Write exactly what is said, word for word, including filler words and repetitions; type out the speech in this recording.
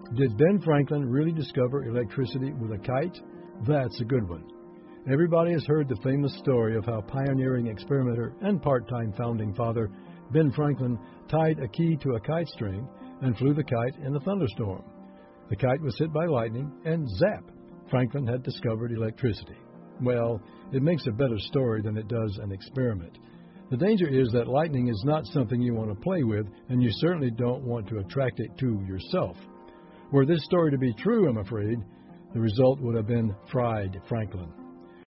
Did Ben Franklin really discover electricity with a kite? That's a good one. Everybody has heard the famous story of how pioneering experimenter and part-time founding father Ben Franklin tied a key to a kite string and flew the kite in a thunderstorm. The kite was hit by lightning, and zap! Franklin had discovered electricity. Well, it makes a better story than it does an experiment. The danger is that lightning is not something you want to play with, and you certainly don't want to attract it to yourself. Were this story to be true, I'm afraid, the result would have been fried Franklin.